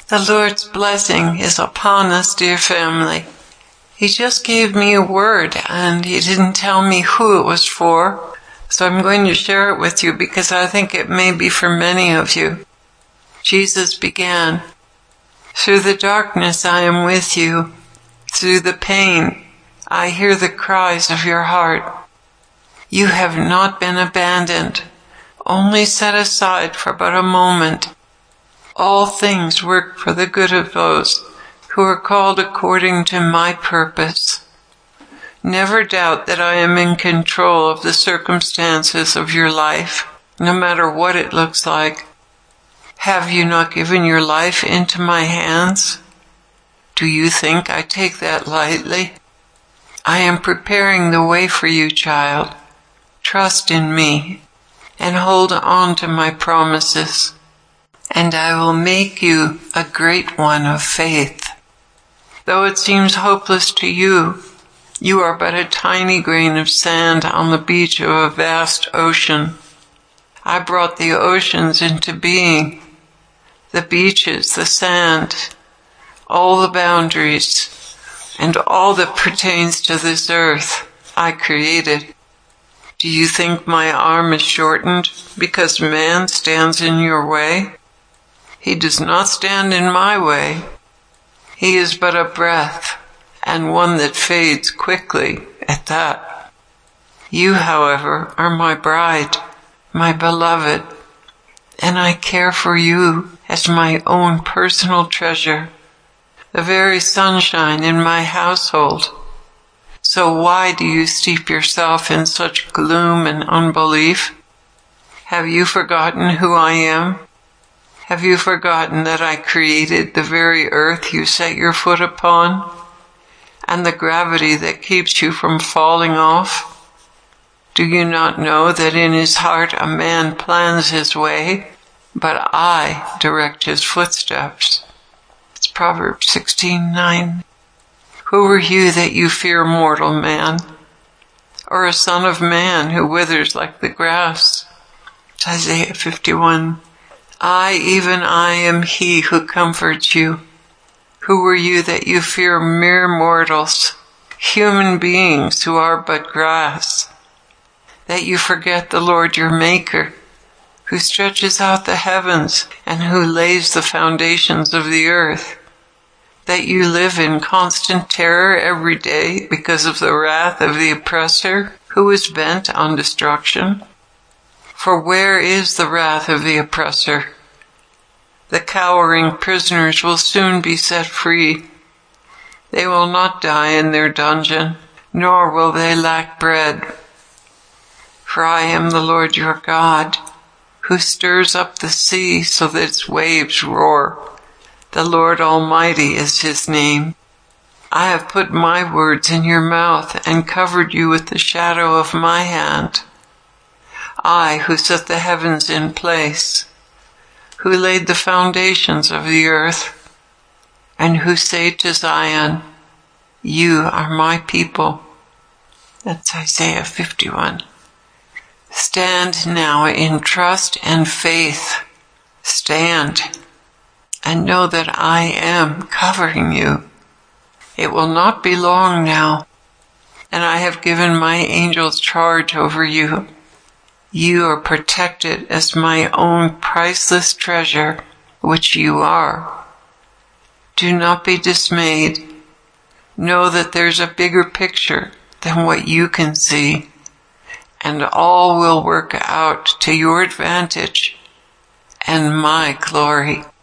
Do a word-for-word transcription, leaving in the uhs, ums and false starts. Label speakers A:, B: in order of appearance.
A: The Lord's blessing is upon us, dear family. He just gave me a word, and He didn't tell me who it was for, so I'm going to share it with you because I think it may be for many of you. Jesus began, "Through the darkness I am with you. Through the pain I hear the cries of your heart. You have not been abandoned, only set aside for but a moment. All things work for the good of those who are called according to my purpose. Never doubt that I am in control of the circumstances of your life, no matter what it looks like. Have you not given your life into my hands? Do you think I take that lightly? I am preparing the way for you, child. Trust in me and hold on to my promises, and I will make you a great one of faith. Though it seems hopeless to you, you are but a tiny grain of sand on the beach of a vast ocean. I brought the oceans into being, the beaches, the sand, all the boundaries, and all that pertains to this earth I created. Do you think my arm is shortened because man stands in your way? He does not stand in my way. He is but a breath, and one that fades quickly at that. You, however, are my bride, my beloved, and I care for you as my own personal treasure, the very sunshine in my household. So why do you steep yourself in such gloom and unbelief? Have you forgotten who I am? Have you forgotten that I created the very earth you set your foot upon, and the gravity that keeps you from falling off? Do you not know that in his heart a man plans his way, but I direct his footsteps? It's Proverbs sixteen nine. Who are you that you fear mortal man, or a son of man who withers like the grass? It's Isaiah fifty-one. I, even I, am he who comforts you. Who are you that you fear mere mortals, human beings who are but grass? That you forget the Lord your Maker, who stretches out the heavens and who lays the foundations of the earth? That you live in constant terror every day because of the wrath of the oppressor who is bent on destruction? For where is the wrath of the oppressor? The cowering prisoners will soon be set free. They will not die in their dungeon, nor will they lack bread. For I am the Lord your God, who stirs up the sea so that its waves roar. The Lord Almighty is His name. I have put my words in your mouth and covered you with the shadow of my hand. I, who set the heavens in place, who laid the foundations of the earth, and who say to Zion, you are my people. That's Isaiah fifty-one. Stand now in trust and faith. Stand and know that I am covering you. It will not be long now, and I have given my angels charge over you. You are protected as my own priceless treasure, which you are. Do not be dismayed. Know that there's a bigger picture than what you can see, and all will work out to your advantage and my glory.